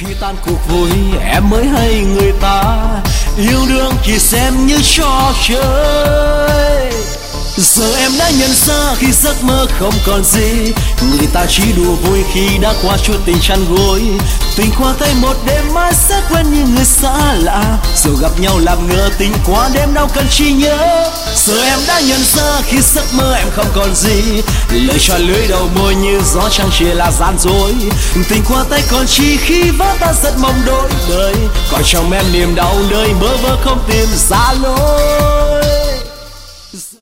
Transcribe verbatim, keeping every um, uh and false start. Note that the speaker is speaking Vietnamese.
Khi tan cuộc vui em mới hay người ta yêu đương chỉ xem như trò chơi. Giờ em đã nhận ra khi giấc mơ không còn gì, người ta chỉ đùa vui khi đã qua chút tình chăn gối. Tình qua tay một đêm mai sẽ quên như người xa lạ, rồi gặp nhau làm ngơ tình qua đêm nào cần chi nhớ. Giờ em đã nhận ra khi giấc mơ em không còn gì, lời tròn lưỡi đầu môi như gió chẳng chỉ là gian dối. Tình qua tay còn chi khi vỡ ta rất mong đổi đời, còn trong em niềm đau nơi bơ vơ không tìm ra lối.